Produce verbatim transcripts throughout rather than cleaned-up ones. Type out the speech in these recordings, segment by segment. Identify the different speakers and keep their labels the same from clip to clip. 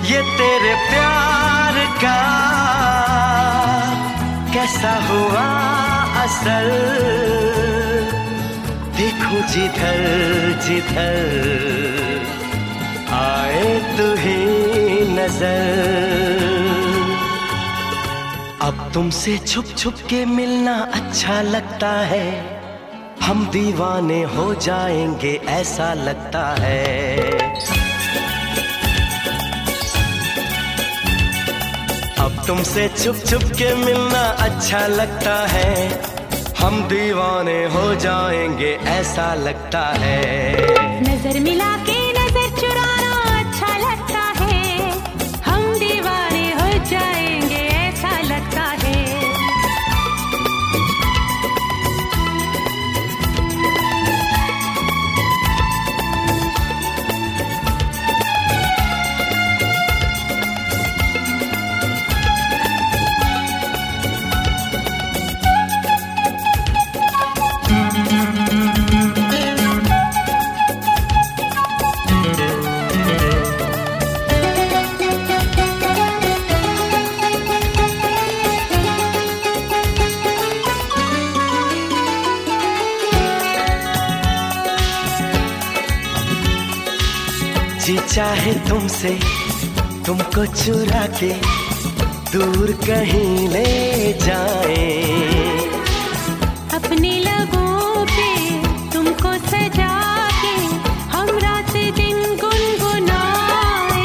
Speaker 1: ये तेरे प्यार का कैसा हुआ असर, देखो जिधर जिधर आए तू ही नजर। अब तुमसे छुप छुप के मिलना अच्छा लगता है, हम दीवाने हो जाएंगे ऐसा लगता है। अब तुमसे छुप छुप के मिलना अच्छा लगता है, हम दीवाने हो जाएंगे ऐसा लगता है।
Speaker 2: नजर मिला के नजर चुराना अच्छा लगता है, हम दीवाने हो जाएंगे ऐसा लगता है।
Speaker 1: जी चाहे तुमसे तुमको चुरा के दूर कहीं ले जाए,
Speaker 2: अपने लगों पे तुमको सजा के हम रात दिन गुनगुनाए।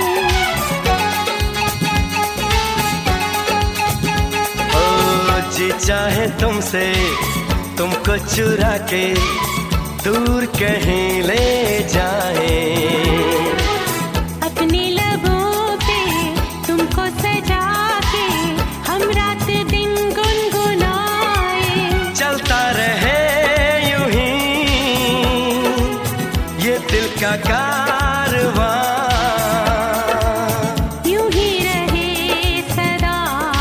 Speaker 1: ओ जी चाहे तुमसे तुमको चुरा के दूर कहीं ले जाए,
Speaker 2: अपने लबों पे तुमको सजा के हम रात दिन गुनगुनाए।
Speaker 1: चलता रहे यूं ही ये दिल का कारवां,
Speaker 2: यूं ही रहे सदा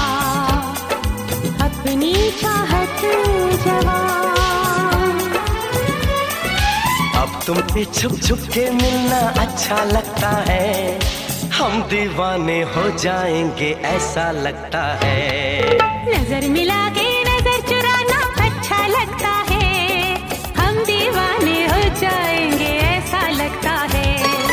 Speaker 2: अपनी चाहत जवां।
Speaker 1: अब तुम पे छुप छुप के मिलना अच्छा लगता है, हम दीवाने हो जाएंगे ऐसा लगता है।
Speaker 2: नजर मिला के नजर चुराना अच्छा लगता है, हम दीवाने हो जाएंगे ऐसा लगता है।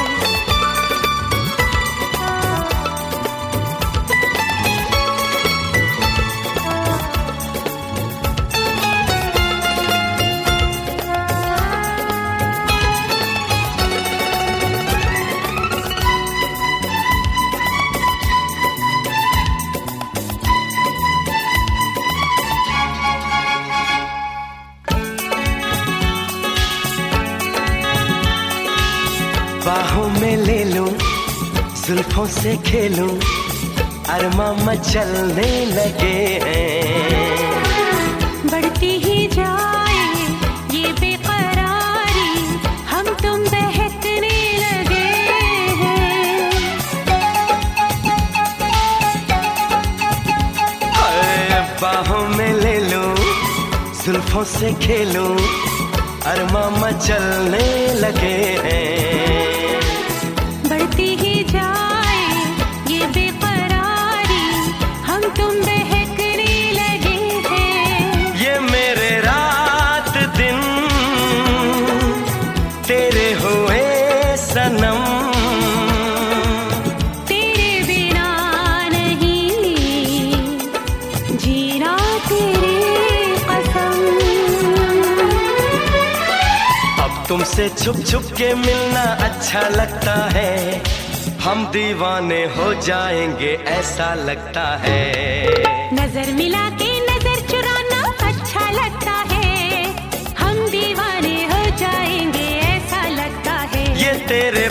Speaker 1: बाहों में ले लूं, जुल्फों से खेलूं, अरमां मचलने लगे हैं।
Speaker 2: बढ़ती ही जाए ये बेकरारी, हम तुम बहकने लगे हैं।
Speaker 1: अरे बाहों में ले लूं, जुल्फों से खेलूं, अरमां मचलने लगे हैं।
Speaker 2: बढ़ती ही जाए ये बेकरारी, हम तुम बहकने लगे हैं।
Speaker 1: ये मेरे रात दिन तेरे हुए सनम,
Speaker 2: तेरे बिना नहीं जीना तेरी कसम।
Speaker 1: अब तुमसे छुप छुप के मिलना अच्छा लगता है, हम दीवाने हो जाएंगे ऐसा लगता है।
Speaker 2: नजर मिला के नजर चुराना अच्छा लगता है, हम दीवाने हो जाएंगे ऐसा लगता है।
Speaker 1: ये तेरे